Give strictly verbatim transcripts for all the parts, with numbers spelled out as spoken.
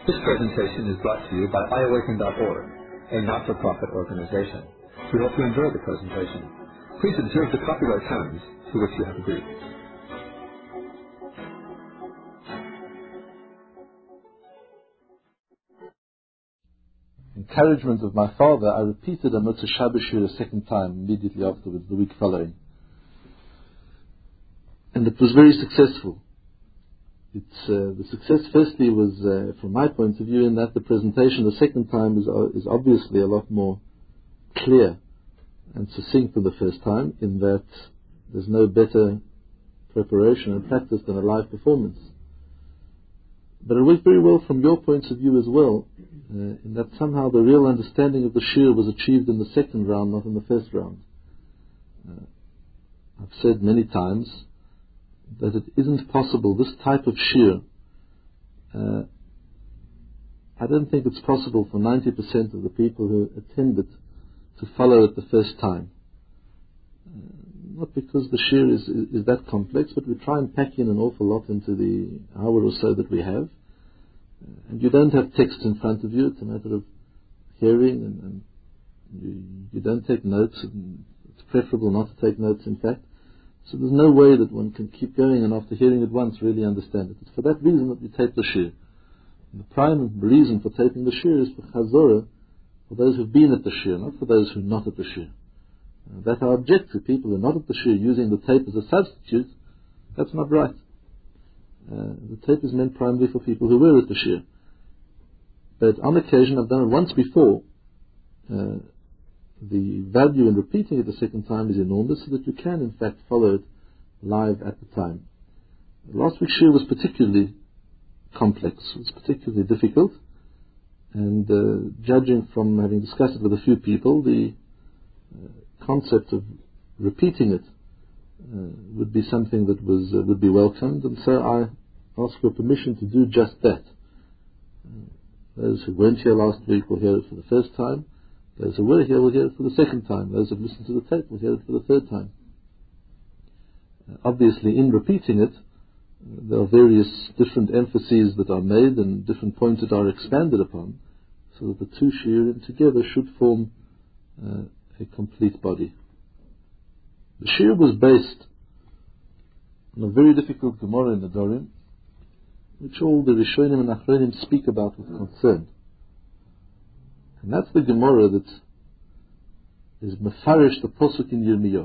This presentation is brought to you by i awaken dot org, a not-for-profit organization. We hope you enjoy the presentation. Please observe the copyright terms to which you have agreed. Encouragement of my father, I repeated a Motzei Shabbos shir a second time immediately afterwards, the week following. And it was very successful. It's, uh, the success firstly was, uh, from my point of view, in that the presentation the second time is, uh, is obviously a lot more clear and succinct than the first time, in that there's no better preparation and practice than a live performance. But it worked very well from your point of view as well, uh, in that somehow the real understanding of the shir was achieved in the second round, not in the first round. Uh, I've said many times that it isn't possible, this type of shir, uh, I don't think it's possible for ninety percent of the people who attend it to follow it the first time. Uh, not because the shir is, is, is that complex, but we try and pack in an awful lot into the hour or so that we have. Uh, and you don't have text in front of you, it's a matter of hearing, and, and you, you don't take notes, and it's preferable not to take notes, in fact. So there's no way that one can keep going and after hearing it once really understand it. It's for that reason that we tape the shir. And the prime reason for taping the shir is for chazorah, for those who've been at the shir, not for those who are not at the shir. Uh, that our objective, people who are not at the shir using the tape as a substitute, that's not right. Uh, the tape is meant primarily for people who were at the shir. But on occasion, I've done it once before, uh, the value in repeating it the second time is enormous, so that you can in fact follow it live at the time. Last week's shir was particularly complex, it was particularly difficult, and uh, judging from having discussed it with a few people, the uh, concept of repeating it uh, would be something that was uh, would be welcomed, and so I ask for permission to do just that. Uh, those who weren't here last week will hear it for the first time. Those who were here will hear it for the second time. Those who have listened to the tape will hear it for the third time. Uh, obviously, in repeating it, uh, there are various different emphases that are made and different points that are expanded upon, so that the two shiurim together should form uh, a complete body. The shir was based on a very difficult Gemara in the Dorim, which all the Rishonim and Achronim speak about with concern. And that's the Gemara that is mefarish the Posuk in Yirmiyahu.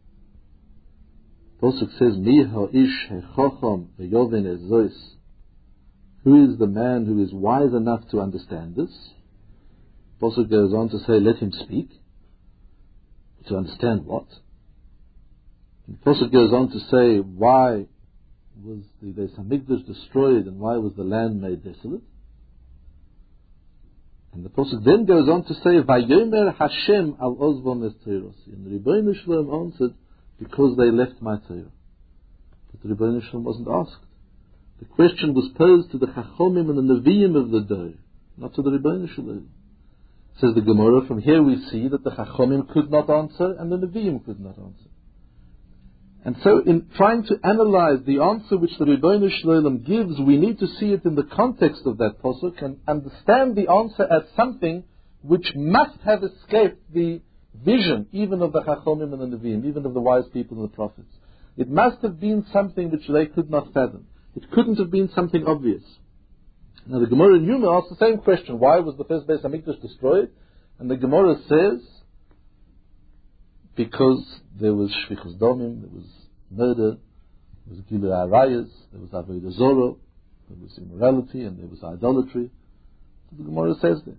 Posuk says, Mi haish hechacham veyoven ezois. Who is the man who is wise enough to understand this? Posuk goes on to say, let him speak. To understand what? And Posuk goes on to say, why was the Beis Hamikdash destroyed and why was the land made desolate? And the Pasuk then goes on to say, Vayomer Hashem al ozvom es teiros. And the Rebbeinu Shalom answered, because they left my Torah. But the Rebbeinu Shalom wasn't asked. The question was posed to the Chachomim and the Nevi'im of the day, not to the Rebbeinu Shalom. Says the Gemara, from here we see that the Chachomim could not answer and the Nevi'im could not answer. And so in trying to analyze the answer which the Rebbeinu Shalom gives, we need to see it in the context of that Pasuk and understand the answer as something which must have escaped the vision even of the Chachomim and the Nevi'im, even of the wise people and the prophets. It must have been something which they could not fathom. It couldn't have been something obvious. Now the Gemara in Yuma asks the same question, why was the first Beis Hamikdash destroyed? And the Gemara says, because there was shvichus domim, there was murder, there was gilui arayos, there was avodah zorah, there was immorality, and there was idolatry. So the Gemara says there.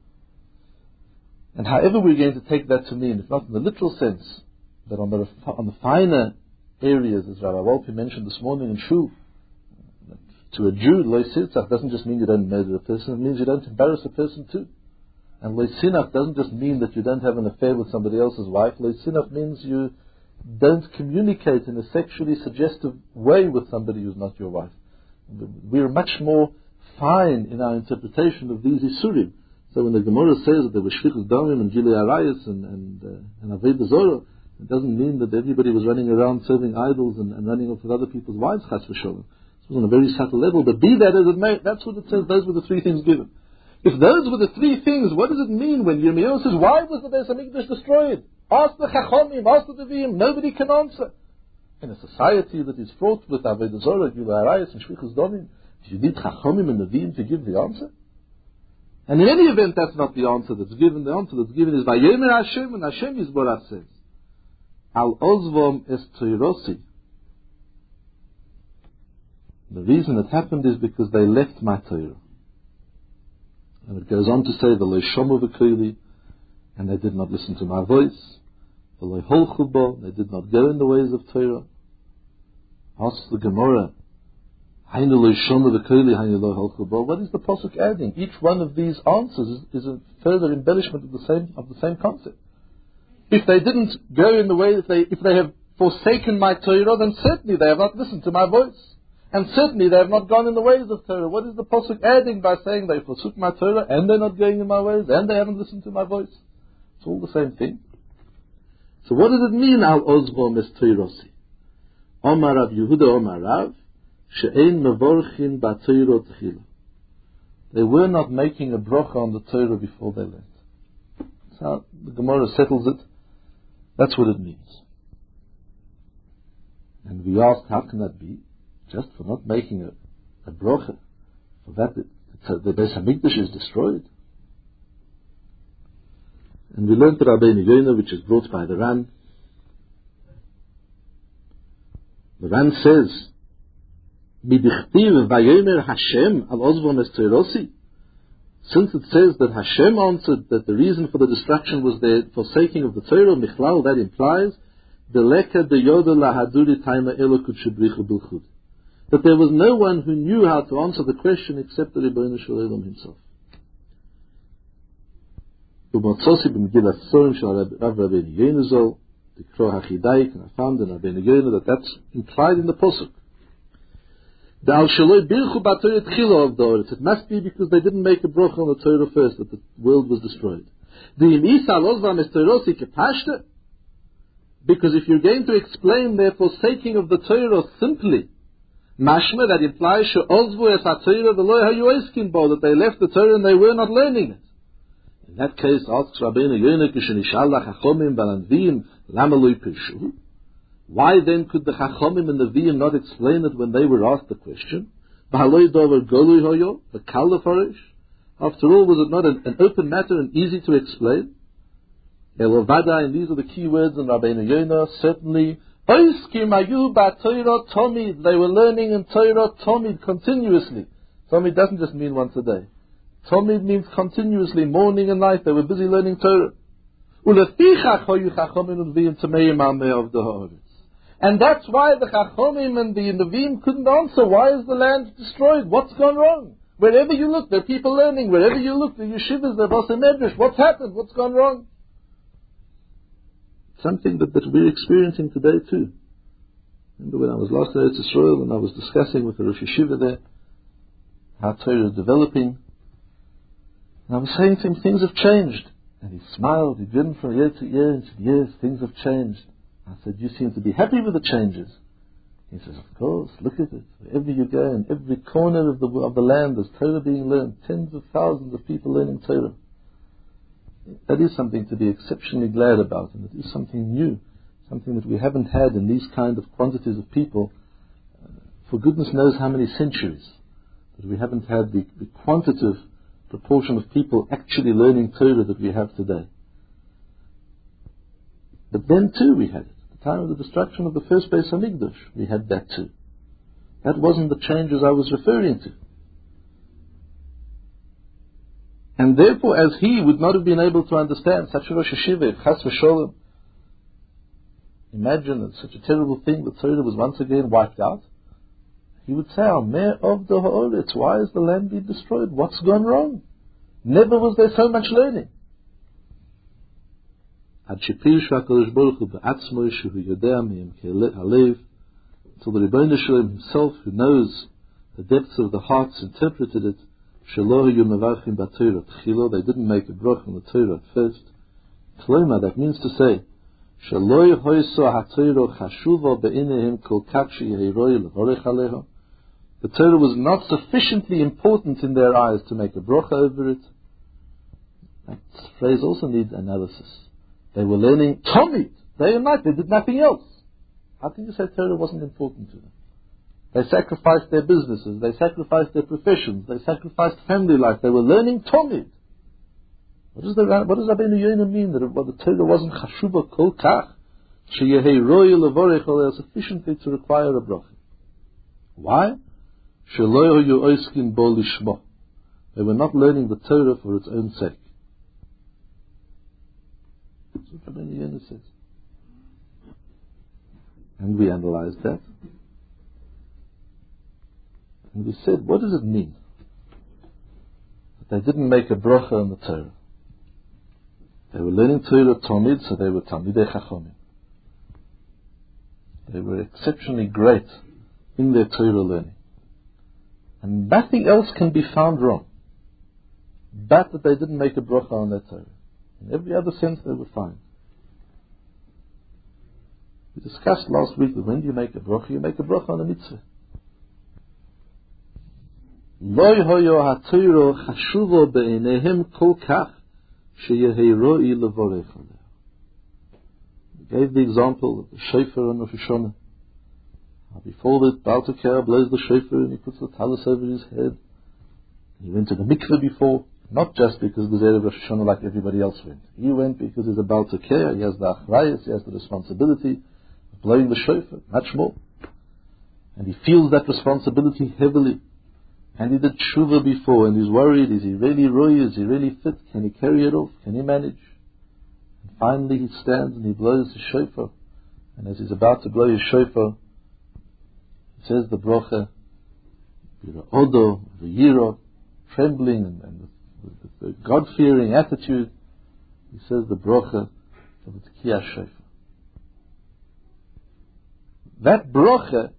And however we're going to take that to mean, if not in the literal sense, that on the on the finer areas, as Rabbi Wolpe mentioned this morning in Shul, to a Jew, lo sitzach doesn't just mean you don't murder a person; it means you don't embarrass a person too. And lo sinach doesn't just mean that you don't have an affair with somebody else's wife. Lo sinach means you don't communicate in a sexually suggestive way with somebody who's not your wife. We're much more fine in our interpretation of these isurim. So when the Gemara says that there was shvichus damim and gilui arayos and and, uh, and avodah zorah, it doesn't mean that everybody was running around serving idols and, and running off with other people's wives, chas v'sholem. This was on a very subtle level, but be that as it may, that's what it says, those were the three things given. If those were the three things, what does it mean when Yirmiyahu says, why was the Beis HaMikdash destroyed? Ask the Chachomim, ask the Nevi'im, nobody can answer. In a society that is fraught with Avodah Zorah, Gilui Arayos, and Shvichus Damim, do you need Chachomim and Nevi'im to give the answer? And in any event, that's not the answer that's given. The answer that's given is Vayomer Hashem, and Hashem Yisborach says, Al Ozvom es Toirosi. The reason it happened is because they left my Torah. And it goes on to say, V'lo shomu v'koili, and they did not listen to my voice. V'lo holchu bo, they did not go in the ways of Torah. Ask the Gemara, Hainu lo shomu v'koili, hainu lo holchu bo. What is the pasuk adding? Each one of these answers is, is a further embellishment of the same of the same concept. If they didn't go in the way, if they if they have forsaken my Torah, then certainly they have not listened to my voice. And certainly they have not gone in the ways of Torah. What is the pasuk adding by saying they forsook my Torah and they're not going in my ways and they haven't listened to my voice? It's all the same thing. So what does it mean, Al Ozvom es Toirosi? Omar Rav Yehuda Omar Rav, She'ein mevorchin ba Torah tchila. They were not making a bracha on the Torah before they left. That's how the Gemara settles it. That's what it means. And we ask, how can that be? Just for not making a, a bracha. For that, it, it, the Beis HaMikdash is destroyed. And we learned the Rabbeinu Yonah, which is brought by the Ran. The Ran says, Midichtiv vayomer Hashem al ozvom es Toirosi. Since it says that Hashem answered that the reason for the destruction was their forsaking of the Torah, Michlal, that implies, Deleka de yoda lahaduri taima elokut shebrichu bilchud. That there was no one who knew how to answer the question except the Rebbeinu Shel Olam himself. U'matzosi b'megillas Sorim shel Rav Rabbeinu Yonah Zol, the Kro HaChidayik, and I found in Rabbeinu Yonah that that's implied in the pasuk. The al shaloi birchu b'Torah tchila of the Oretz. It must be because they didn't make a bracha on the Torah first that the world was destroyed. The imisa lozvam es Toirosi kepashta. Because if you're going to explain their forsaking of the Torah simply, mashma, that implies she'ozvu es ha-Torah v'lo hayu oiskin bo, that they left the Torah and they were not learning it. In that case, asks Rabbeinu Yonah, kishenishal lachachomim v'lanviim lama lo yipirshu. Why then could the Chachomim and the Nevi'im not explain it when they were asked the question? After all, was it not an, an open matter and easy to explain? Elovada, and these are the key words in Rabbeinu Yonah, certainly, they were learning in Torah Tomid continuously. Tomid doesn't just mean once a day. Tomid means continuously, morning and night, they were busy learning Torah. And that's why the Chachomim and the Nevi'im couldn't answer. Why is the land destroyed? What's gone wrong? Wherever you look, there are people learning. Wherever you look, the yeshivas, the Bas Medrash. What's happened? What's gone wrong? Something that, that we're experiencing today too. Remember when I was last in Eretz Yisrael and I was discussing with the Rosh Yeshiva there how Torah is developing. And I was saying to him, things have changed. And he smiled, he grinned from year to year and said, yes, things have changed. I said, you seem to be happy with the changes. He says, of course, look at it. Wherever you go, in every corner of the of the land, there's Torah being learned. Tens of thousands of people learning Torah. That is something to be exceptionally glad about, and it is something new, something that we haven't had in these kind of quantities of people uh, for goodness knows how many centuries. That we haven't had the, the quantitative proportion of people actually learning Torah that we have today. But then too we had it. At the time of the destruction of the first Beis HaMikdash, we had that too. That wasn't the changes I was referring to. And therefore, as he would not have been able to understand such a Rosh Yeshiva, Chas v'Sholem, imagine that such a terrible thing, the Torah was once again wiped out, he would say, Ameh of the Ha'oretz, why is the land being destroyed? What's gone wrong? Never was there so much learning. Until the Rebbeinu Shalom himself, who knows the depths of the hearts, interpreted it. They didn't make a brach on the Torah at first. That means to say, The Torah was not sufficiently important in their eyes to make a bracha over it. That phrase also needs analysis. They were learning Talmud day and night. They did nothing else. How can you say Torah wasn't important to them? They sacrificed their businesses. They sacrificed their professions. They sacrificed family life. They were learning Talmud. What does, the, what does Rabbeinu Yonah mean? That well, the Torah wasn't chashuva kol kach sheyehei roi levorech aleh sufficiently to require a bracha. Why? Shelo yu oiskin bo lishmo. They were not learning the Torah for its own sake. That's what Rabbeinu Yonah says. And we analyzed that. And we said, what does it mean? That they didn't make a bracha on the Torah. They were learning Torah Talmud, so they were Talmidei Chachomim. They were exceptionally great in their Torah learning. And nothing else can be found wrong. But that they didn't make a bracha on their Torah. In every other sense, they were fine. We discussed last week that when you make a bracha, you make a bracha on a mitzvah. Lo hoyo ha-Torah chashuvo be'einehem kol kach sheyehei roi levorech aleh. We gave the example of the shofar on Rosh Hashanah. Before the Baal Tekeah blows the shofar and he puts the talus over his head. He went to the mikveh before, not just because the Erev Rosh Hashanah like everybody else went. He went because he's a Baal Tekeah, he has the achrayus, he has the responsibility of blowing the shofar, much more. And he feels that responsibility heavily. And he did tshuva before, and he's worried, is he really roy, is he really fit, can he carry it off, can he manage? And finally he stands and he blows his shofar. And as he's about to blow his shofar, he says the bracha, Odo, V'yiro, trembling and, and with, with the God-fearing attitude, he says the bracha of the Tekiyah Shofar. That bracha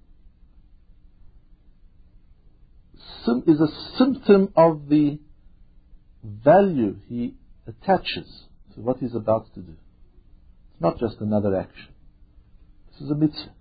is a symptom of the value he attaches to what he's about to do. It's not just another action. This is a mitzvah.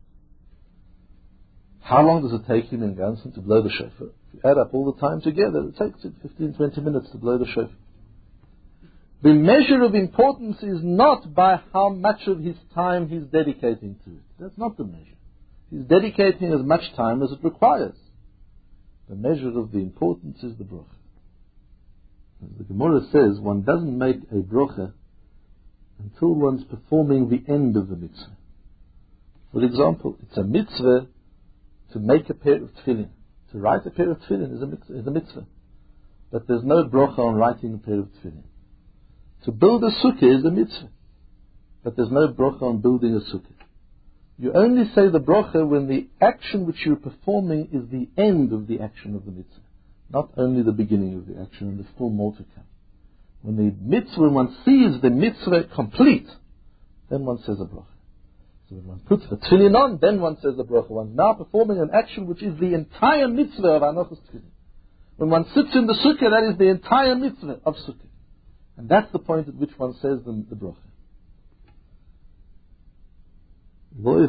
How long does it take him in Gansen to blow the shofar? If you add up all the time together, it takes it fifteen to twenty minutes to blow the shofar. The measure of importance is not by how much of his time he's dedicating to it. That's not the measure. He's dedicating as much time as it requires. The measure of the importance is the bracha. As the Gemara says, one doesn't make a bracha until one's performing the end of the mitzvah. For example, it's a mitzvah to make a pair of tefillin. To write a pair of tefillin is a mitzvah. Is a mitzvah. But there's no bracha on writing a pair of tefillin. To build a sukkah is a mitzvah. But there's no bracha on building a sukkah. You only say the bracha when the action which you're performing is the end of the action of the mitzvah. Not only the beginning of the action and the full more to come. When the mitzvah, when one sees the mitzvah complete, then one says a bracha. So when one puts the tefillin on, then one says the bracha. One's now performing an action which is the entire mitzvah of Anochos Tefillin. When one sits in the sukkah, that is the entire mitzvah of sukkah. And that's the point at which one says the, the bracha. The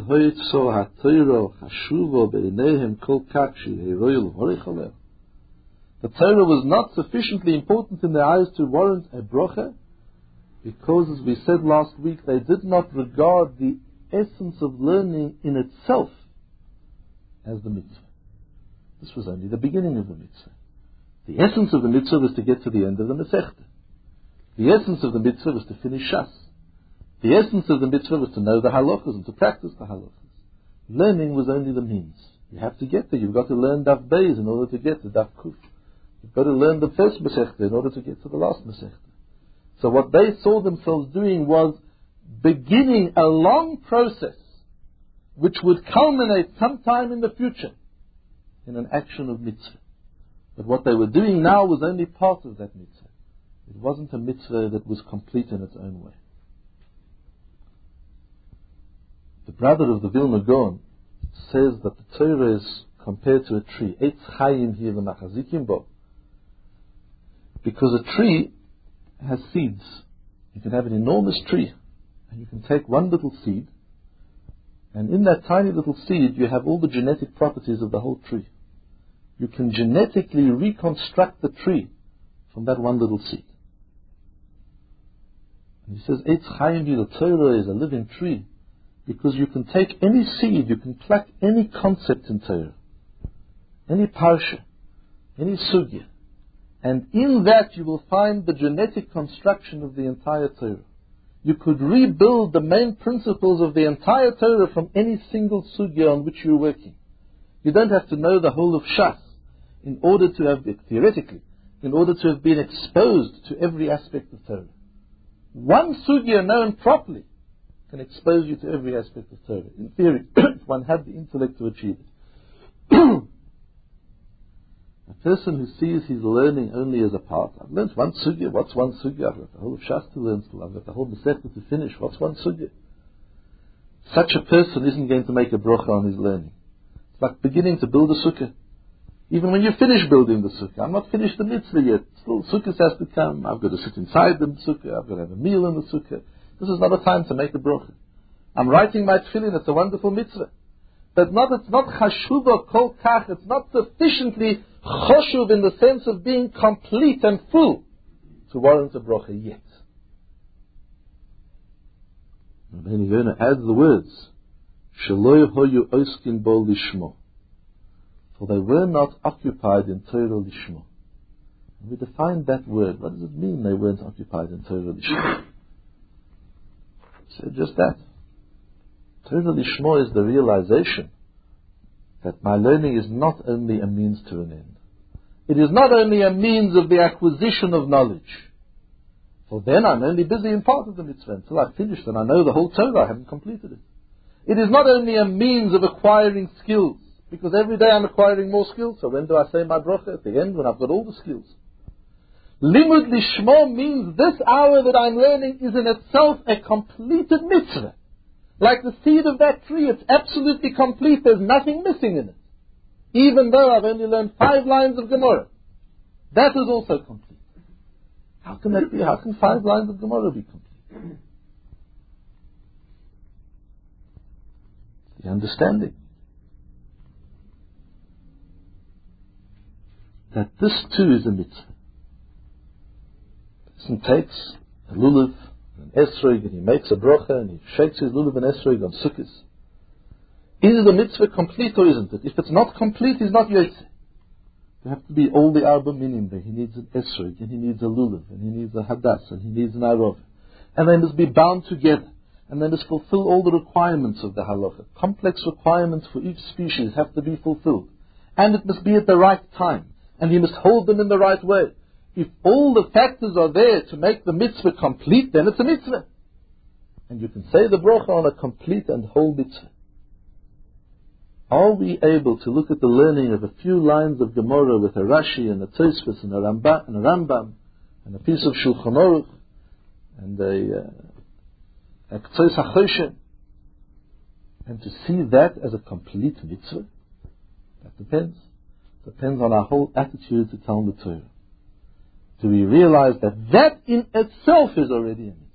Torah was not sufficiently important in their eyes to warrant a bracha because, as we said last week, they did not regard the essence of learning in itself as the mitzvah. This was only the beginning of the mitzvah. The essence of the mitzvah was to get to the end of the Masechta. The essence of the mitzvah was to finish Shas. The essence of the mitzvah was to know the halachas and to practice the halachas. Learning was only the means. You have to get there. You've got to learn Daf Beis in order to get to Daf Kuf. You've got to learn the first Masechta in order to get to the last Masechta. So what they saw themselves doing was beginning a long process which would culminate sometime in the future in an action of mitzvah. But what they were doing now was only part of that mitzvah. It wasn't a mitzvah that was complete in its own way. The brother of the Vilna Gaon says that the Torah is compared to a tree. Eitz Chaim here v'machazikim bo. Because a tree has seeds. You can have an enormous tree, and you can take one little seed, and in that tiny little seed you have all the genetic properties of the whole tree. you can genetically reconstruct the tree from that one little seed. And he says, Eitz Chaim, the Torah is a living tree, because you can take any seed, you can pluck any concept in Torah, any parsha, any sugya, and in that you will find the genetic construction of the entire Torah. You could rebuild the main principles of the entire Torah from any single sugya on which you're working. You don't have to know the whole of Shas in order to have, theoretically, in order to have been exposed to every aspect of Torah. One sugya known properly can expose you to every aspect of Torah. In theory, if one had the intellect to achieve it. A person who sees his learning only as a part. I've learned one sugya. What's one sugya? I've got the whole of Shas to learn still. I've got the whole Masechta to finish. What's one sugya? Such a person isn't going to make a bracha on his learning. It's like beginning to build a sukkah. Even when you finish building the sukkah, I'm not finished the mitzvah yet. Still, sukkah has to come. I've got to sit inside the sukkah. I've got to have a meal in the sukkah. This is not a time to make a bracha. I'm writing my tefillin. It's a wonderful mitzvah. But not, it's not chashuva kol kach. It's not sufficiently choshuv in the sense of being complete and full to warrant a bracha yet. And then you're going to add the words, Sheloi hoyu oiskin bo lishmo. For they were not occupied in Torah lishmo. And we define that word. What does it mean they weren't occupied in Torah lishmo? So just that. Torah lishmo is the realization that my learning is not only a means to an end. It is not only a means of the acquisition of knowledge. For then I'm only busy in part of the mitzvah until I've finished and I know the whole Torah, I haven't completed it. It is not only a means of acquiring skills, because every day I'm acquiring more skills, so when do I say my bracha? At the end, when I've got all the skills. Limud lishmo means this hour that I'm learning is in itself a completed mitzvah. Like the seed of that tree, it's absolutely complete, there's nothing missing in it. Even though I've only learned five lines of Gemara. That is also complete. How can that be? How can five lines of Gemara be complete? The understanding that this too is a mitzvah. The person takes a lulav, an esrog, and he makes a bracha, and he shakes his lulav and esrog on sukkahs. Is the mitzvah complete or isn't it? If it's not complete, he's not yotze. There have to be all the arba minim there. He needs an esrog, and he needs a lulav, and he needs a hadas, and he needs an arov. And they must be bound together. And they must fulfill all the requirements of the halacha. Complex requirements for each species have to be fulfilled. And it must be at the right time. And he must hold them in the right way. If all the factors are there to make the mitzvah complete, then it's a mitzvah. And you can say the bracha on a complete and whole mitzvah. Are we able to look at the learning of a few lines of Gemara with a Rashi and a Tosfos and a Rambam and a Rambam and a piece of Shulchan Aruch and a uh, a K'tzos HaChoshen, and to see that as a complete mitzvah? That depends. Depends on our whole attitude to Talmud Torah. Do we realize that that in itself is already a mitzvah?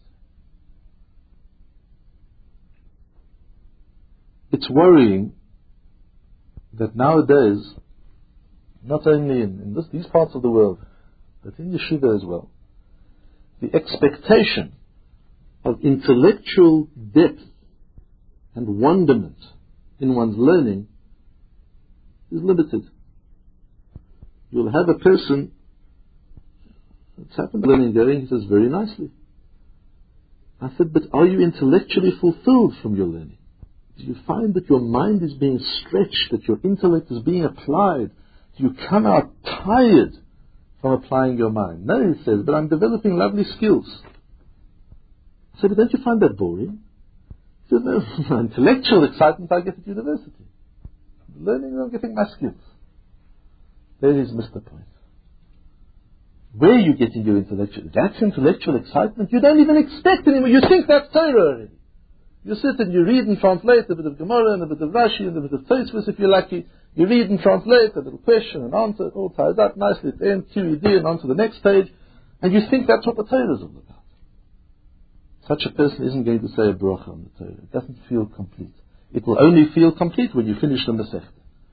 It's worrying that nowadays, not only in, in this, these parts of the world, but in yeshiva as well, the expectation of intellectual depth and wonderment in one's learning is limited. You'll have a person, it's happened, learning going, he says very nicely. I said, but are you intellectually fulfilled from your learning? Do you find that your mind is being stretched, that your intellect is being applied? Do you come out tired from applying your mind? No, he says, but I'm developing lovely skills. I said, but don't you find that boring? He said, no, intellectual excitement I get at university. Learning, I'm getting my skills. There he's missed the point. Where are you getting your intellectual? That's intellectual excitement. You don't even expect anymore. You think that's Torah already. You sit and you read and translate a bit of Gemara and a bit of Rashi and a bit of Tosfos if you're lucky. You read and translate a little question and answer. It all ties up nicely at the end, Q E D, and on to the next page. And you think that's what the Torah is all about. Such a person isn't going to say a bracha on the Torah. It doesn't feel complete. It will only feel complete when you finish the Masechta.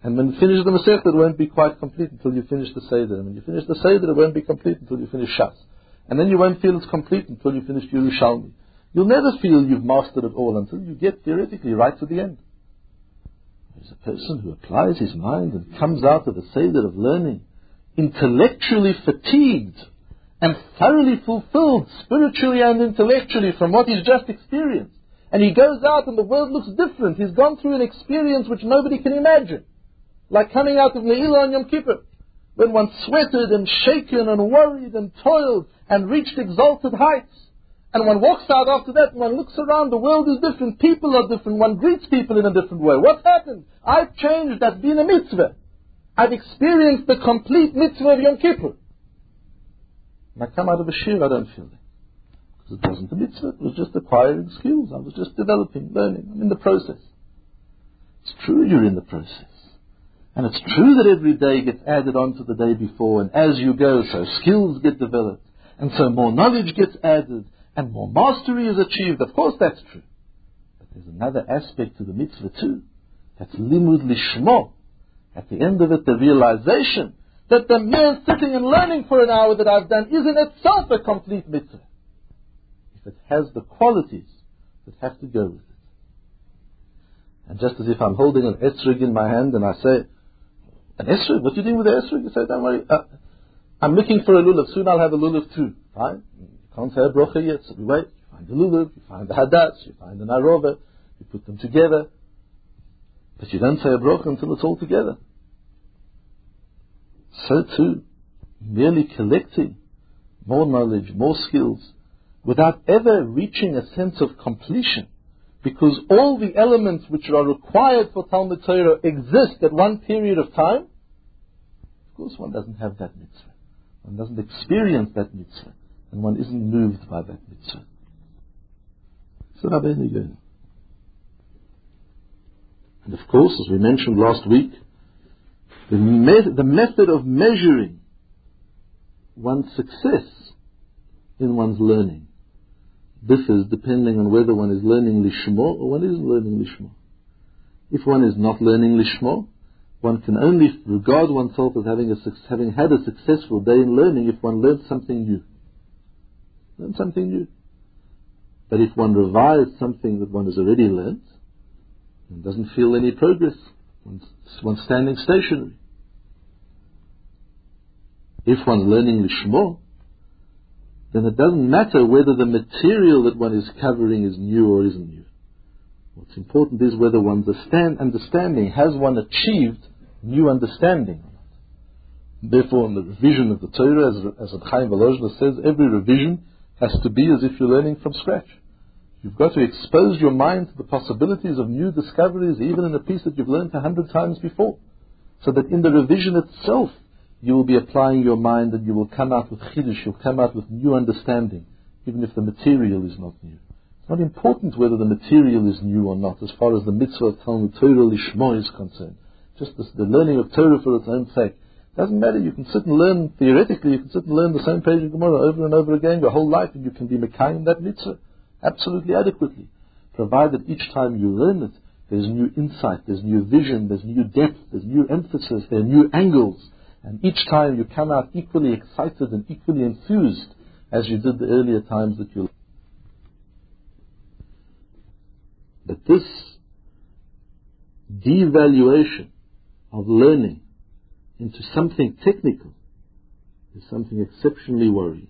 And when you finish the Masechta, it won't be quite complete until you finish the Seder. And when you finish the Seder, it won't be complete until you finish Shas. And then you won't feel it's complete until you finish Yerushalmi. You'll never feel you've mastered it all until you get theoretically right to the end. There's a person who applies his mind and comes out of a Seder of learning intellectually fatigued and thoroughly fulfilled spiritually and intellectually from what he's just experienced. And he goes out and the world looks different. He's gone through an experience which nobody can imagine. Like coming out of Ne'ilah on Yom Kippur, when one sweated and shaken and worried and toiled and reached exalted heights. And one walks out after that and one looks around, the world is different, people are different, one greets people in a different way. What's happened? I've changed, that's been a mitzvah. I've experienced the complete mitzvah of Yom Kippur. When I come out of a shir, I don't feel that. Because it wasn't a mitzvah, it was just acquiring skills. I was just developing, learning. I'm in the process. It's true you're in the process. And it's true that every day gets added on to the day before, and as you go, so skills get developed, and so more knowledge gets added, and more mastery is achieved. Of course that's true. But there's another aspect to the mitzvah too. That's limud lishmo. At the end of it, the realization that the mere sitting and learning for an hour that I've done is in itself a complete mitzvah. If it has the qualities that have to go with it. And just as if I'm holding an esrog in my hand and I say, an esrog? What are you doing with the esrog? You say, don't worry, uh, I'm looking for a lulav. Soon I'll have a lulav too. Fine? You can't say a brocha yet, so we wait. You find the lulav, you find the hadas, you find the narova, you put them together. But you don't say a brocha until it's all together. So too, merely collecting more knowledge, more skills, without ever reaching a sense of completion, because all the elements which are required for Talmud Torah exist at one period of time, of course one doesn't have that mitzvah. One doesn't experience that mitzvah, and one isn't moved by that mitzvah. So Rabbeinu Yonah. And of course, as we mentioned last week, the, me- the method of measuring one's success in one's learning differs depending on whether one is learning lishmo or one isn't learning lishmo. If one is not learning lishmo, one can only regard oneself as having, a, having had a successful day in learning if one learned something new. Learn something new. But if one revises something that one has already learned, and doesn't feel any progress, one's, one's standing stationary. If one's learning lishmo, then it doesn't matter whether the material that one is covering is new or isn't new. What's important is whether one's understanding, has one achieved new understanding or not. Therefore, in the revision of the Torah, as, as Chaim Volozhiner says, every revision has to be as if you're learning from scratch. You've got to expose your mind to the possibilities of new discoveries, even in a piece that you've learned a hundred times before. So that in the revision itself, you will be applying your mind and you will come out with chiddush, you'll come out with new understanding, even if the material is not new. It's not important whether the material is new or not, as far as the mitzvah of Talmud Torah Lishmo is concerned. Just the, the learning of Torah for its own sake. It doesn't matter, you can sit and learn, theoretically, you can sit and learn the same page of Gemara over and over again your whole life, and you can be mekayim that mitzvah absolutely adequately, provided each time you learn it, there's new insight, there's new vision, there's new depth, there's new emphasis, there are new angles, and each time you come out equally excited and equally enthused as you did the earlier times that you learned. But this devaluation of learning into something technical is something exceptionally worrying.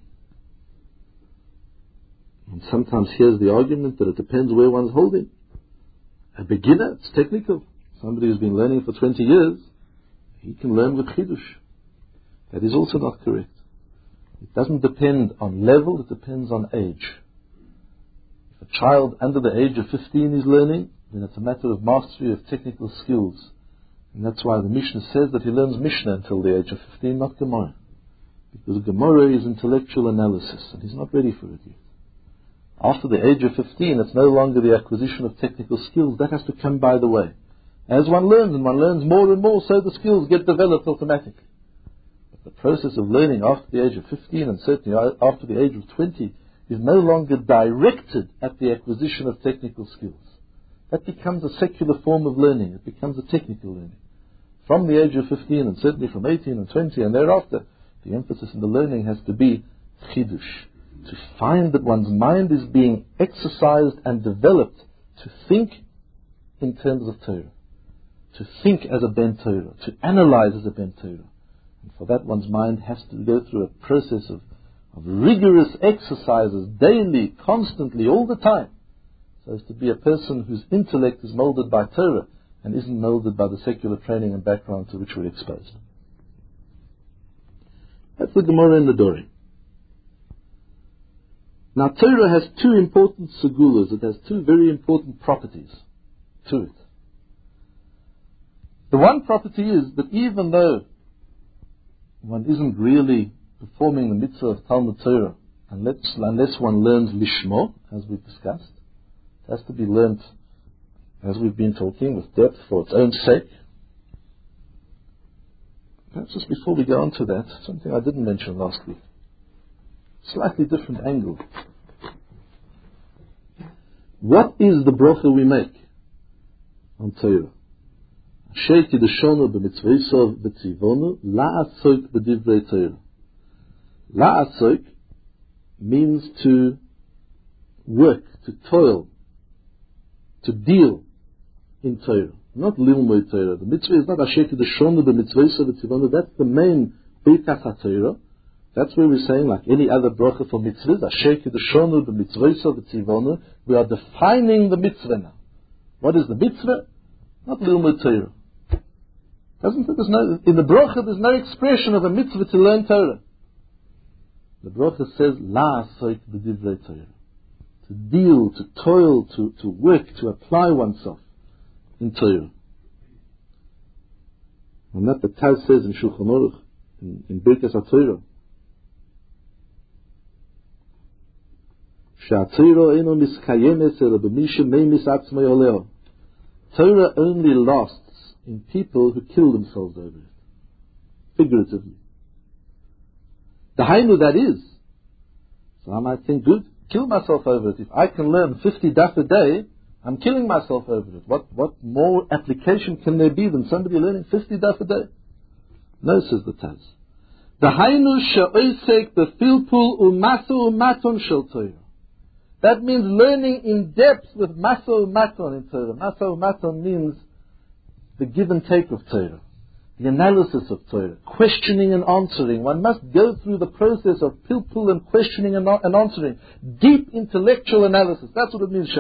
And sometimes here's the argument that it depends where one's holding. A beginner, it's technical. Somebody who's been learning for twenty years, he can learn with chidush. That is also not correct. It doesn't depend on level, it depends on age. If a child under the age of fifteen is learning, then it's a matter of mastery of technical skills. And that's why the Mishnah says that he learns Mishnah until the age of fifteen, not Gemara. Because Gemara is intellectual analysis, and he's not ready for it yet. After the age of fifteen, it's no longer the acquisition of technical skills. That has to come by the way. As one learns, and one learns more and more, so the skills get developed automatically. But the process of learning after the age of fifteen, and certainly after the age of twenty, is no longer directed at the acquisition of technical skills. That becomes a secular form of learning. It becomes a technical learning. from the age of fifteen, and certainly from eighteen and twenty and thereafter, the emphasis in the learning has to be chidush, to find that one's mind is being exercised and developed to think in terms of Torah, to think as a Ben Torah, to analyze as a Ben Torah. And for that, one's mind has to go through a process of, of rigorous exercises, daily, constantly, all the time, so as to be a person whose intellect is molded by Torah and isn't molded by the secular training and background to which we're exposed. That's the Gemara in the Dori. Now, Torah has two important segulas. It has two very important properties to it. The one property is that even though one isn't really performing the mitzvah of Talmud Torah unless, unless one learns Lishmo, as we've discussed, it has to be learnt, as we've been talking, with depth for its own sake. Perhaps just before we go on to that, something I didn't mention last week. Slightly different angle. What is the bracha we make on Torah? Asher kiddushonu b'mitzvosov v'tzivonu la'asok b'divrei Torah. La'asok means to work, to toil, to deal in Torah. Not lilmod Torah. The mitzvah is not Asher kiddushonu b'mitzvosov v'tzivonu. That's the main birkat HaTorah. That's where we're saying, like any other bracha for mitzvahs, Asher kiddushonu b'mitzvosov v'tzivonu. We are defining the mitzvah now. What is the mitzvah? Not lilmod Torah. Doesn't there's no, in the bracha there's no expression of a mitzvah to learn Torah. The bracha says, la'asok b'divrei Torah. To deal, to toil, to, to work, to apply oneself in Torah. And that the Taz says in Shulchan Aruch, in, in Birkas HaTorah, Torah only lasts in people who kill themselves over it, figuratively. The hainu that is. So I might think, good, kill myself over it. If I can learn fifty daf a day, I'm killing myself over it. What what more application can there be than somebody learning fifty daf a day? No, says the Taz. The hainu she'osek befilpul u'maso u'maton shel Torah. That means learning in depth with maso u'maton in Torah. Maso u'maton means the give and take of Torah, the analysis of Torah, questioning and answering. One must go through the process of pilpul and questioning and, and answering. Deep intellectual analysis. That's what it means.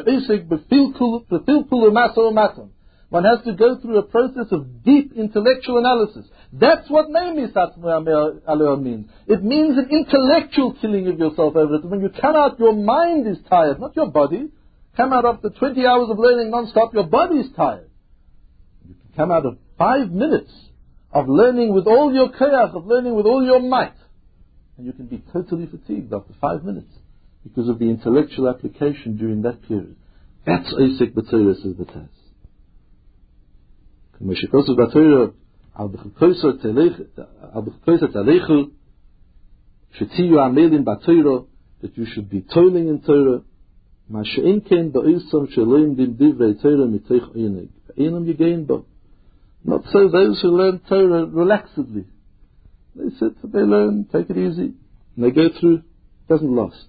One has to go through a process of deep intellectual analysis. That's what Neimis Aleo means. It means an intellectual killing of yourself over it. When you come out, your mind is tired, not your body. Come out after twenty hours of learning non-stop, your body is tired. You can come out of five minutes of learning with all your koyach, of learning with all your might, and you can be totally fatigued after five minutes because of the intellectual application during that period. That's Osek B'Torah, says the Taz. That you should be toiling in Torah. Not so those who learn Torah relaxedly. They sit, they learn, take it easy, and they go through, it doesn't last.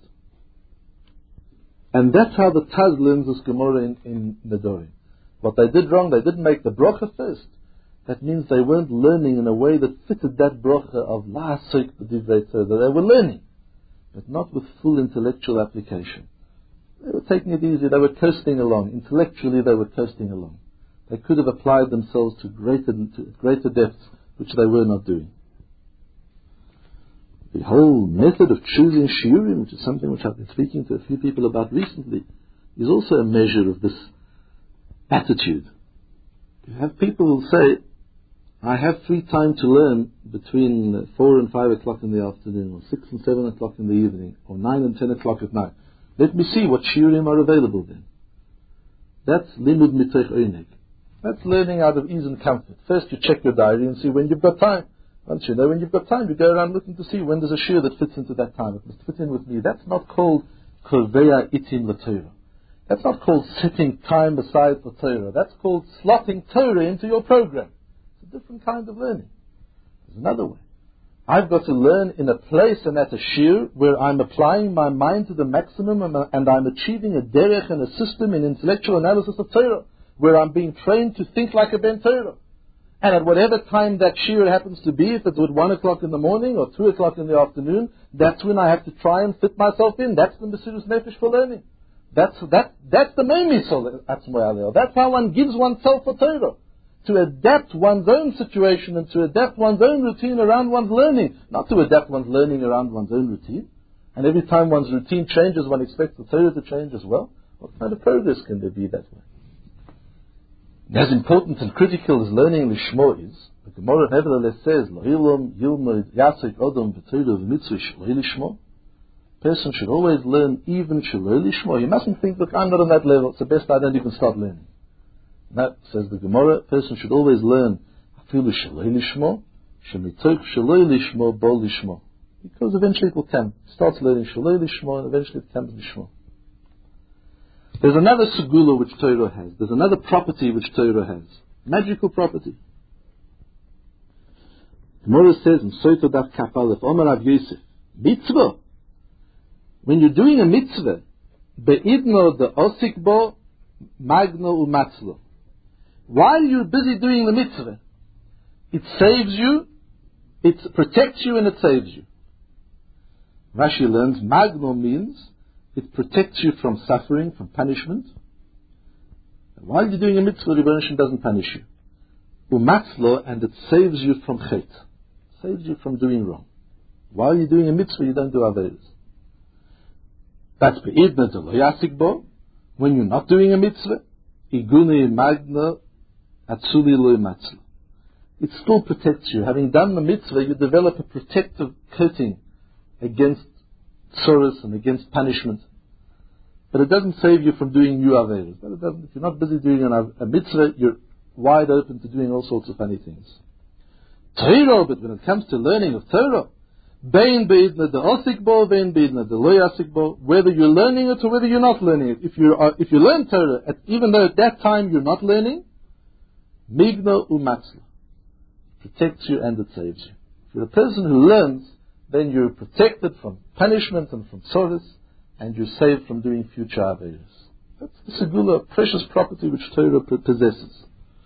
And that's how the Taz learns this Gemara in, in Nedori. What they did wrong, they didn't make the bracha first. That means they weren't learning in a way that fitted that bracha of la'asok b'divrei Torah. They were learning, but not with full intellectual application. They were taking it easy, they were coasting along. Intellectually they were coasting along. They could have applied themselves to greater, to greater depths, which they were not doing. The whole method of choosing shiurim, which is something which I've been speaking to a few people about recently, is also a measure of this attitude. You have people who say, I have free time to learn between four and five o'clock in the afternoon, or six and seven o'clock in the evening, or nine and ten o'clock at night. Let me see what shiurim are available then. That's limud mitoch oineg. That's learning out of ease and comfort. First you check your diary and see when you've got time. Once you know when you've got time, you go around looking to see when there's a shiur that fits into that time. It must fit in with me. That's not called korveya itim l'Torah. That's not called setting time aside for Torah. That's called slotting Torah into your program. It's a different kind of learning. There's another way. I've got to learn in a place and at a shir where I'm applying my mind to the maximum and, and I'm achieving a derech and a system in intellectual analysis of Torah, where I'm being trained to think like a Ben Torah. And at whatever time that shir happens to be, if it's at one o'clock in the morning or two o'clock in the afternoon, that's when I have to try and fit myself in. That's the Mesirus Nefesh for learning. That's that. That's the main misol Atzmo Aleo. That's how one gives oneself for Torah. To adapt one's own situation and to adapt one's own routine around one's learning. Not to adapt one's learning around one's own routine. And every time one's routine changes, one expects the Torah to change as well. What kind of progress can there be that way? As important and critical as learning Lishmo is, the Gemara nevertheless says, Lo'ilom yilmod yasek odom b'Torah v'mitzvah shaloi lishmo. Person should always learn even shaloi lishmo. You mustn't think, look, I'm not on that level. It's the best I don't even start learning. That, says the Gemara, a person should always learn afilu shaloi lishmo, shemitok shaloi lishmo bol lishmo. Because eventually it will come. He starts learning shaloi lishmo and eventually it comes lishmo. There's another segula which Torah has. There's another property which Torah has. Magical property. Gemara says in Soto Daf Kapal, if Omar Rav Yosef, mitzvah. When you're doing a mitzvah, be'idno the osik bo, magno umatzlo. While you're busy doing the mitzvah, it saves you, it protects you and it saves you. Rashi learns, magno means it protects you from suffering, from punishment. And while you're doing a mitzvah, the Rebbeinu Shem doesn't punish you. Umatzlo, and it saves you from chet. Saves you from doing wrong. While you're doing a mitzvah, you don't do averos. That's be'idna de lo yasik bo. When you're not doing a mitzvah, iguni magna atzuli lo imatzlo. It still protects you. Having done the mitzvah, you develop a protective coating against tzoros and against punishment. But it doesn't save you from doing new averos. But it doesn't. If you're not busy doing a, a mitzvah, you're wide open to doing all sorts of funny things. Torah, but when it comes to learning of Torah, bein beidna de osik bo, bein beidna de lo yasik bo, whether you're learning it or whether you're not learning it. If you are, if you learn Torah, at, even though at that time you're not learning, migno umatzla, protects you and it saves you. If you're a person who learns, then you're protected from punishment and from tzoros, and you're saved from doing future averos. That's the segula, a precious property which Torah possesses.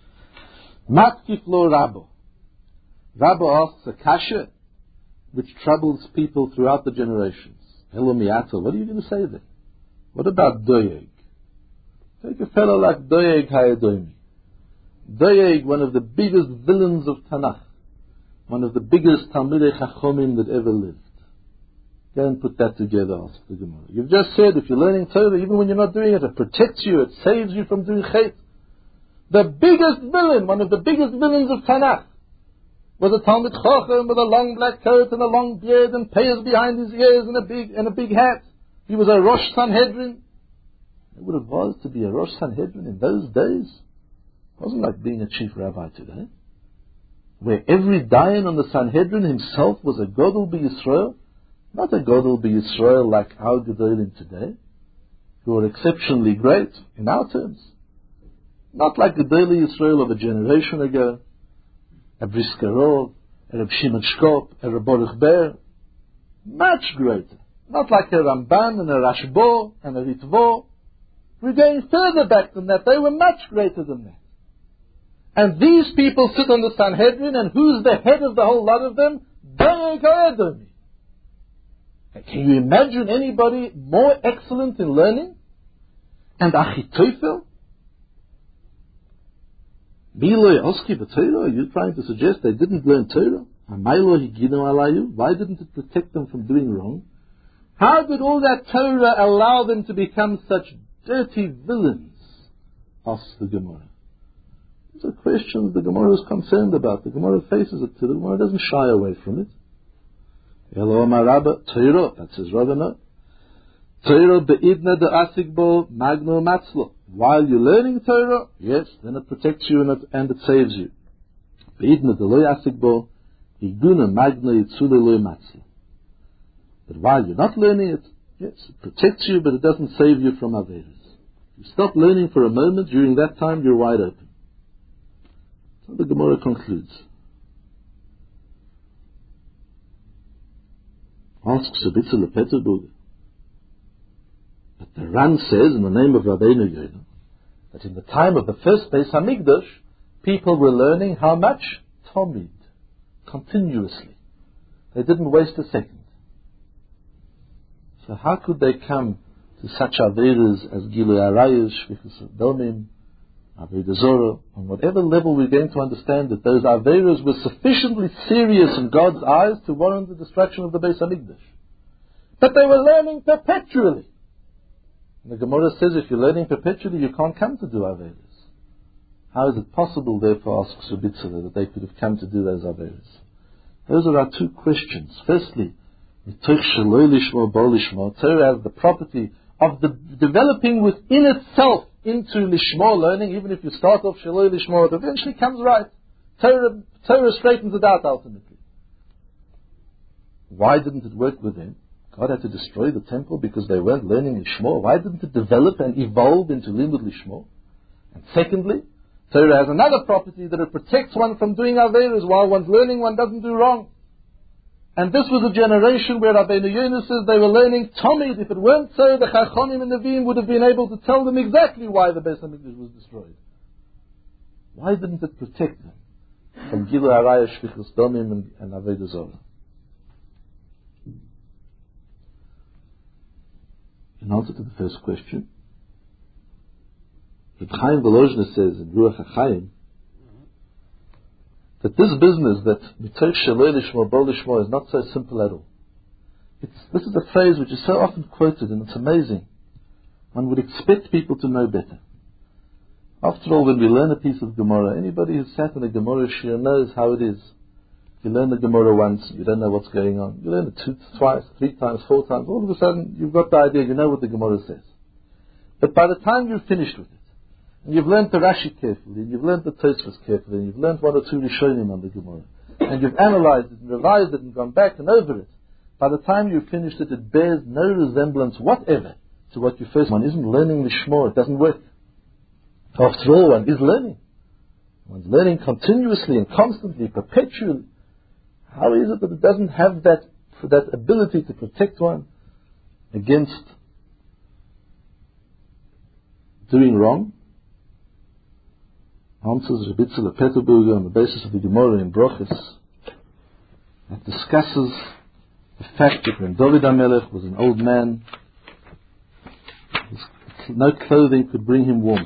Matkif lo Rabbo. Rabbo asks a kasha which troubles people throughout the generations. Hello miato, what are you going to say then? What about Doeg? Take a fellow like Doeg Hayadomi. Doeg, one of the biggest villains of Tanakh, one of the biggest Talmidei Chachomim that ever lived. Go and put that together, ask the Gemara. You've just said if you're learning Torah, even when you're not doing it, it protects you, it saves you from doing chet. The biggest villain, one of the biggest villains of Tanakh, was a Talmid Chacham with a long black coat and a long beard and payas behind his ears and a big and a big hat. He was a Rosh Sanhedrin. It would have was to be a Rosh Sanhedrin in those days. It wasn't like being a chief rabbi today, where every Dayan on the Sanhedrin himself was a Godel B'Yisrael, not a Godel B'Yisrael like our Gedolim today, who are exceptionally great in our terms. Not like Gedolei Yisrael of a generation ago, a Briskerov, a Reb Shimon Shkop, a Reb Baruch Ber, much greater. Not like a Ramban and a Rashbo and a Ritvo. We're going further back than that. They were much greater than that. And these people sit on the Sanhedrin, and who's the head of the whole lot of them? Doeg Hayadomi. Can you imagine anybody more excellent in learning? And Achitophel? Miloi Oski b'Torah? Are you trying to suggest they didn't learn Torah? Why didn't it protect them from doing wrong? How did all that Torah allow them to become such dirty villains? Asks the Gemara. These are questions the Gemara is concerned about. The Gemara faces it to the Gemara doesn't shy away from it. Hello, my Rabba, Torah, that's his Rabba, no. Torah be'idna de asikbo magno matzlo. While you're learning Torah, yes, then it protects you and it, and it saves you. Be'idna de lo asikbo iguna magno yitzule lo matzlo. But while you're not learning it, yes, it protects you, but it doesn't save you from averos. You stop learning for a moment, during that time you're wide open. So the Gemara concludes. Asks Rebitzel of Peterburg. But the Ran says in the name of Rabbeinu Yonah that in the time of the first Beis Hamikdash, people were learning how much? Tomid. Continuously. They didn't waste a second. So how could they come to such Avedas as Gilui Arayos, Shvichus Domim, Aveda Zorah, on whatever level we're going to understand that those Avedas were sufficiently serious in God's eyes to warrant the destruction of the Beis Hamikdash. But they were learning perpetually. And the Gemara says if you're learning perpetually, you can't come to do Avedas. How is it possible, therefore, asks Rebitzel, that they could have come to do those Avedas? Those are our two questions. Firstly, Torah has the property of the developing within itself into Lishma learning. Even if you start off Shaloi Lishma, it eventually comes right. Torah, Torah straightens it out ultimately. Why didn't it work with them? God had to destroy the temple because they weren't learning Lishma. Why didn't it develop and evolve into Limud Lishma? And secondly, Torah has another property that it protects one from doing Averas. While one's learning, one doesn't do wrong. And this was a generation where Rabbeinu Yonah says they were learning Tomid. If it weren't so, the Chachamim and Nevi'im would have been able to tell them exactly why the Beis Hamikdash was destroyed. Why didn't it protect them from Gilui Arayos, Shvichus Domim, and, and Aveda Zorah? In answer to the first question, Reb Chaim Volozhiner says in Ruach HaChaim that this business that Mitoch Shaloi Lishma Bo Lishma is not so simple at all. It's, this is a phrase which is so often quoted, and it's amazing. One would expect people to know better. After all, when we learn a piece of Gemara, anybody who's sat in a Gemara shir knows how it is. You learn the Gemara once, you don't know what's going on. You learn it two, twice, three times, four times. All of a sudden, you've got the idea, you know what the Gemara says. But by the time you've finished with it, and you've learned the Rashi carefully, and you've learned the Tosfos carefully, and you've learned one or two Rishonim on the Gemara, and you've analyzed it and revised it and gone back and over it, by the time you've finished it, it bears no resemblance whatever to what you first. One isn't learning Lishma, it doesn't work. After all, one is learning. One's learning continuously and constantly, perpetually. How is it that it doesn't have that, that ability to protect one against doing wrong? Answers Rebitzel of Peterburger on the basis of the Gemara in Brochus that discusses the fact that when David HaMelech was an old man, no clothing could bring him warmth.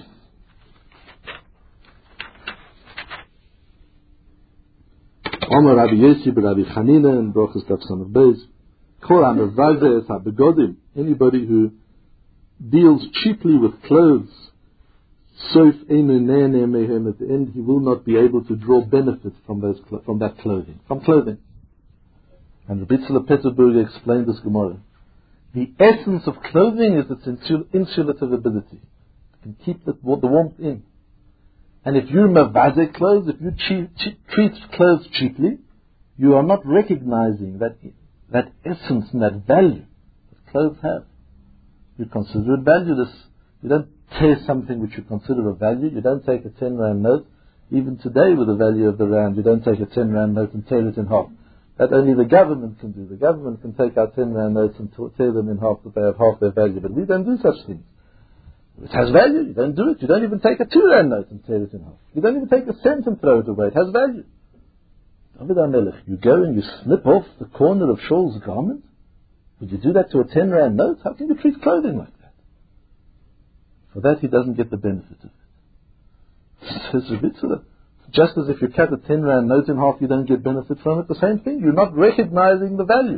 Omer Rabbi Yossi Rabbi Chanina and Brochus Daf Son of Beis. Kol HaMevazeh Es HaBegodim. Anybody who deals cheaply with clothes, Soif Einu Ne'eneh Mehem, at the end he will not be able to draw benefit from those from that clothing, from clothing. And Rabbi Tzila Peterburger explained this Gemara. The essence of clothing is its insul- insulative ability. It can keep the, the warmth in. And if you mavazeh clothes, if you cheap, cheap, treat clothes cheaply, you are not recognizing that that essence and that value that clothes have. You consider it valueless. You don't tear something which you consider a value. You don't take a ten rand note. Even today with the value of the rand, you don't take a ten rand note and tear it in half. That only the government can do. The government can take out ten rand notes and tear them in half, that they have half their value. But we don't do such things. It has value. You don't do it. You don't even take a two rand note and tear it in half. You don't even take a cent and throw it away. It has value. David HaMelech, you go and you snip off the corner of Shaul's garment? Would you do that to a ten rand note? How can you treat clothing like that? For that he doesn't get the benefit of it. Says Rebitzel, just as if you cut a ten rand note in half, you don't get benefit from it. The same thing. You're not recognizing the value.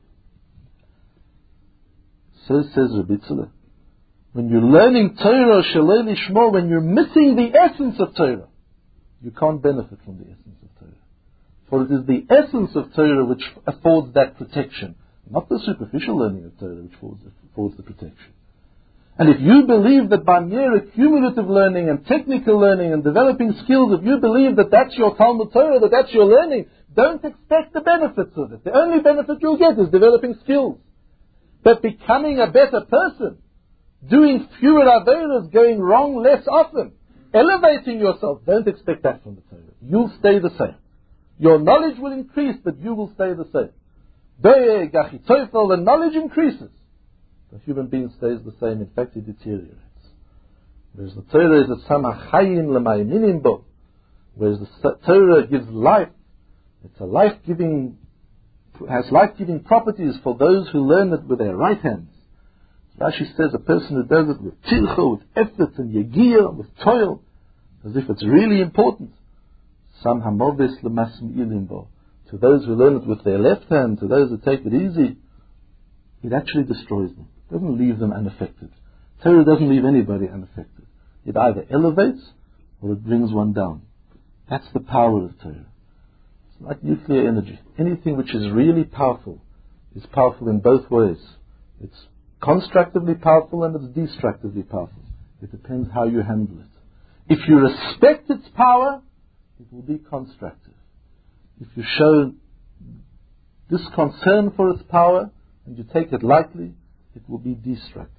So says Rebitzel, when you're learning Torah, Shaloi Lishma, when you're missing the essence of Torah, you can't benefit from the essence of Torah. For it is the essence of Torah which affords that protection, not the superficial learning of Torah which affords, affords the protection. And if you believe that by mere accumulative learning and technical learning and developing skills, if you believe that that's your Talmud Torah, that that's your learning, don't expect the benefits of it. The only benefit you'll get is developing skills. But becoming a better person, doing fewer averas, going wrong less often, elevating yourself, don't expect that from the Torah. You'll stay the same. Your knowledge will increase, but you will stay the same. The knowledge increases. The human being stays the same. In fact, it deteriorates. Whereas the Torah is a samachayim l'mayiminim bo. Whereas the Torah gives life. It's a life-giving, has life-giving properties for those who learn it with their right hands. Rashi says a person who does it with tircha, with effort and yegiyah, with toil, as if it's really important. Sam hamoves l'masmi'ilim bo. To those who learn it with their left hand, to those who take it easy, it actually destroys them. It doesn't leave them unaffected. Torah doesn't leave anybody unaffected. It either elevates or it brings one down. That's the power of Torah. It's like nuclear energy. Anything which is really powerful is powerful in both ways. It's constructively powerful and it's destructively powerful. It depends how you handle it. If you respect its power, it will be constructive. If you show disconcern for its power and you take it lightly, it will be destructive.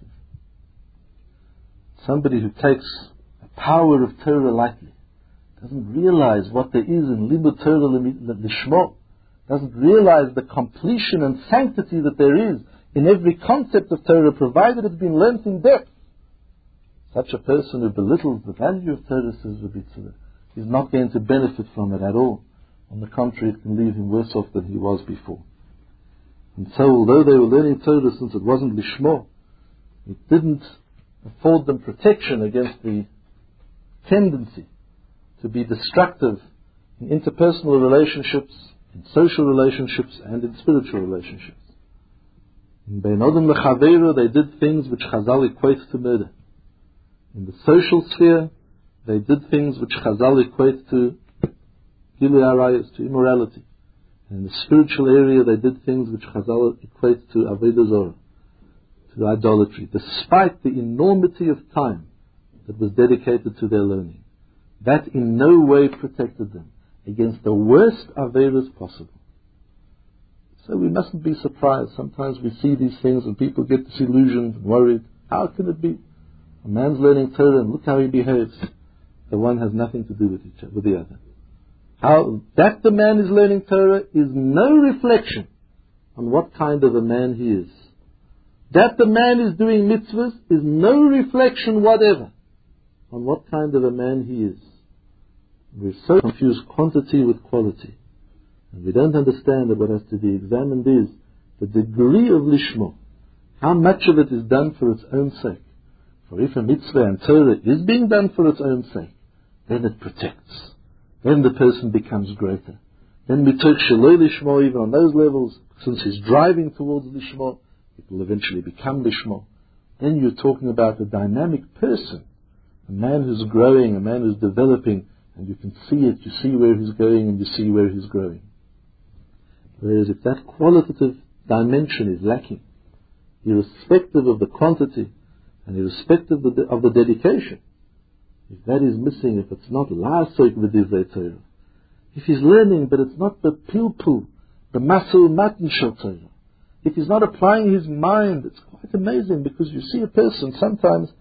Somebody who takes the power of Torah lightly, doesn't realize what there is in Limud Torah Lishmo, doesn't realize the completion and sanctity that there is in every concept of Torah, provided it's been learnt in depth. Such a person who belittles the value of Torah, says Rabbi Tzadok, is not going to benefit from it at all. On the contrary, it can leave him worse off than he was before. And so, although they were learning Torah since it wasn't Lishmo, it didn't afford them protection against the tendency to be destructive in interpersonal relationships, in social relationships, and in spiritual relationships. In Bein Adam L'Chaveiro, they did things which Chazal equates to murder. In the social sphere, they did things which Chazal equates to Gilui Arayos, to immorality. And in the spiritual area, they did things which Chazal equates to Avodah Zorah, to idolatry, despite the enormity of time that was dedicated to their learning. That in no way protected them against the worst Averas possible. So we mustn't be surprised. Sometimes we see these things and people get disillusioned and worried. How can it be? A man's learning Torah and look how he behaves. The one has nothing to do with each other, with the other. How that the man is learning Torah is no reflection on what kind of a man he is. That the man is doing mitzvahs is no reflection whatever on what kind of a man he is. We so confuse quantity with quality. And we don't understand that what has to be examined is the degree of lishmo. How much of it is done for its own sake. For if a mitzvah and Torah is being done for its own sake, then it protects. Then the person becomes greater. Then mitoch sheloi lishmo, even on those levels, since he's driving towards lishmo, it will eventually become lishmo. Then you're talking about a dynamic person, a man who's growing, a man who's developing, and you can see it, you see where he's going and you see where he's growing. Whereas if that qualitative dimension is lacking, irrespective of the quantity and irrespective of the, of the dedication, if that is missing, if it's not la'asok v'divrei Torah, if he's learning but it's not the pilpul, the masul matan shel Torah, if he's not applying his mind, it's quite amazing, because you see a person sometimes,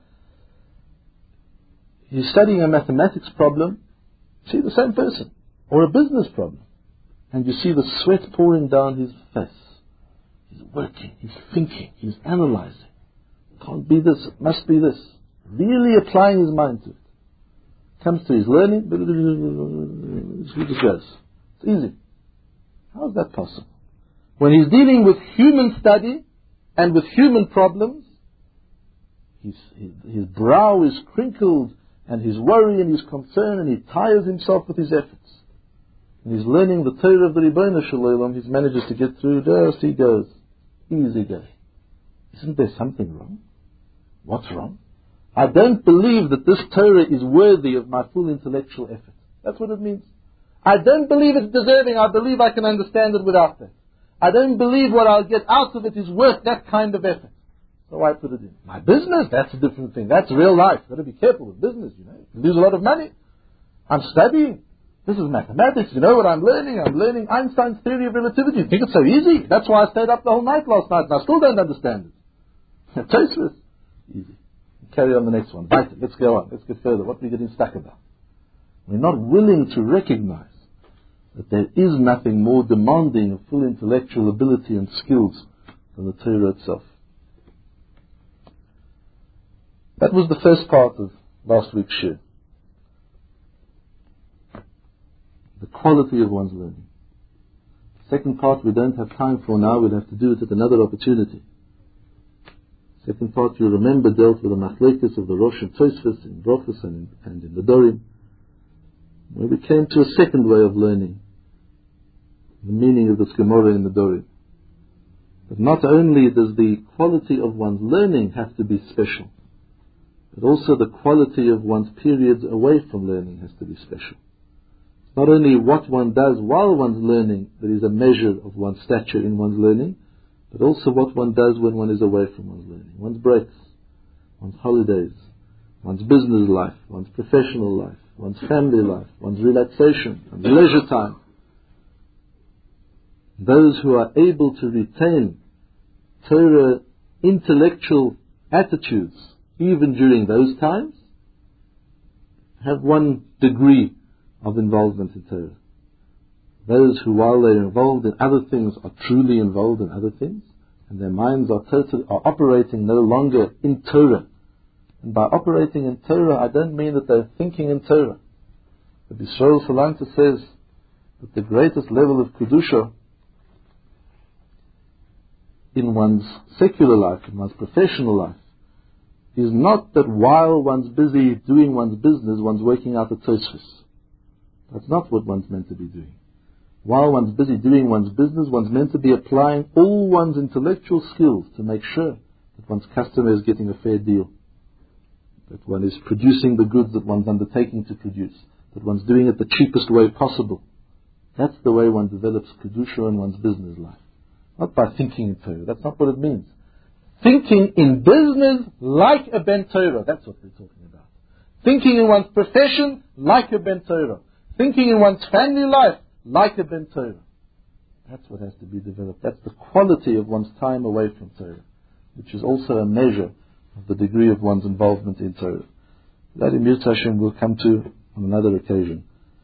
he's studying a mathematics problem, you see the same person, or a business problem, and you see the sweat pouring down his face. He's working, he's thinking, he's analyzing. Can't be this, it must be this. Really applying his mind to it. Comes to his learning, he just goes. It's easy. How is that possible? When he's dealing with human study and with human problems, his, his, his brow is crinkled, and his worry and his concern, and he tires himself with his efforts. And he's learning the Torah of the Ribono Shel Olam, he manages to get through, just he goes. Easy go. Isn't there something wrong? What's wrong? I don't believe that this Torah is worthy of my full intellectual effort. That's what it means. I don't believe it's deserving. I believe I can understand it without that. I don't believe what I'll get out of it is worth that kind of effort. So I put it in. My business, that's a different thing. That's real life. You've got to be careful with business, you know. You lose a lot of money. I'm studying. This is mathematics. You know what I'm learning? I'm learning Einstein's theory of relativity. You think it's so easy? That's why I stayed up the whole night last night, and I still don't understand it. Tasteless. Easy. Carry on the next one. Right, let's go on. Let's get further. What are we getting stuck about? We're not willing to recognize that there is nothing more demanding of full intellectual ability and skills than the Torah itself. That was the first part of last week's shir. The quality of one's learning. The second part we don't have time for now, we'll have to do it at another opportunity. Second part, you remember, dealt with the machlekes of the Rosh and Tosfos in Brochus and, and in the Dorim, where we came to a second way of learning the meaning of this Gemara in the Dorim. But not only does the quality of one's learning have to be special, but also the quality of one's periods away from learning has to be special. Not only what one does while one's learning that is a measure of one's stature in one's learning, but also what one does when one is away from one's learning. One's breaks, one's holidays, one's business life, one's professional life, one's family life, one's relaxation, one's leisure time. Those who are able to retain Torah intellectual attitudes even during those times have one degree of involvement in Torah. Those who, while they're involved in other things, are truly involved in other things, and their minds are total, are operating no longer in Torah. And by operating in Torah, I don't mean that they're thinking in Torah. But Yisrael Salanter says that the greatest level of Kedusha in one's secular life, in one's professional life, is not that while one's busy doing one's business, one's working out the Tosfos. That's not what one's meant to be doing. While one's busy doing one's business, one's meant to be applying all one's intellectual skills to make sure that one's customer is getting a fair deal, that one is producing the goods that one's undertaking to produce, that one's doing it the cheapest way possible. That's the way one develops Kedusha in one's business life. Not by thinking in Torah. That's not what it means. Thinking in business like a Ben Torah. That's what we're talking about. Thinking in one's profession like a Ben Torah. Thinking in one's family life like a Ben Torah. That's what has to be developed. That's the quality of one's time away from Torah, which is also a measure of the degree of one's involvement in Torah. That in Yirtzeh Hashem we'll come to on another occasion.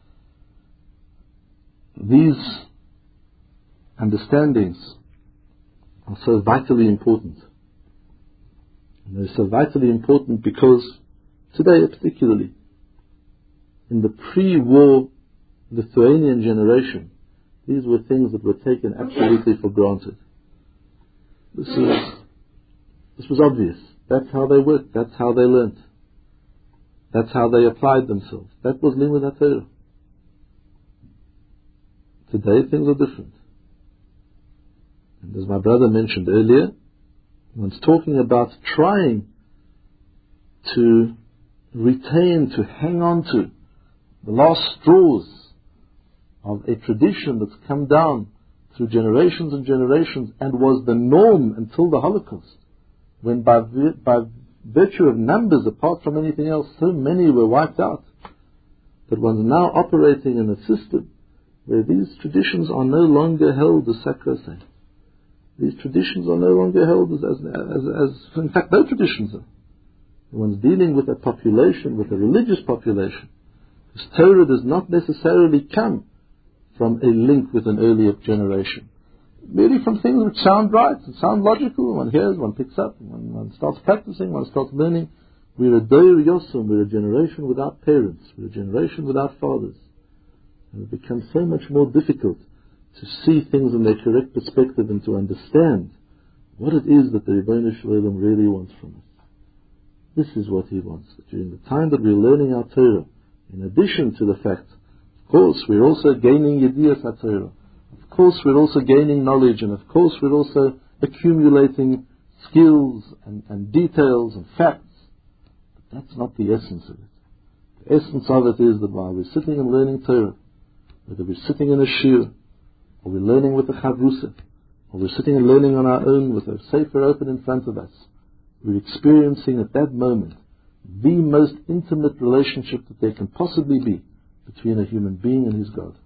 These understandings are so vitally important. And they're so vitally important because today particularly, in the pre-war Lithuanian generation, these were things that were taken absolutely for granted. This is, this was obvious. That's how they worked. That's how they learnt. That's how they applied themselves. That was Limud HaTorah. Today things are different. And as my brother mentioned earlier, one's talking about trying to retain, to hang on to the last straws of a tradition that's come down through generations and generations and was the norm until the Holocaust, when by, by virtue of numbers, apart from anything else, so many were wiped out, that one's now operating in a system where these traditions are no longer held as sacrosanct. These traditions are no longer held as, as, as, as in fact, no traditions are. One's dealing with a population, with a religious population, whose Torah does not necessarily come from a link with an earlier generation. Merely from things which sound right, and sound logical, one hears, one picks up, one, one starts practicing, one starts learning. We're a Doir Yosem, we're a generation without parents, we're a generation without fathers. And it becomes so much more difficult to see things in their correct perspective and to understand what it is that the Rebbeinu Shalom really wants from us. This is what He wants. That during the time that we're learning our Torah, in addition to the fact, of course, we're also gaining Yediyas HaTorah. Of course, we're also gaining knowledge, and of course, we're also accumulating skills and, and details and facts. But that's not the essence of it. The essence of it is that while we're sitting and learning Torah, whether we're sitting in a shir, or we're learning with a chavrusa, or we're sitting and learning on our own with a sefer open in front of us, we're experiencing at that moment the most intimate relationship that there can possibly be between a human being and his God.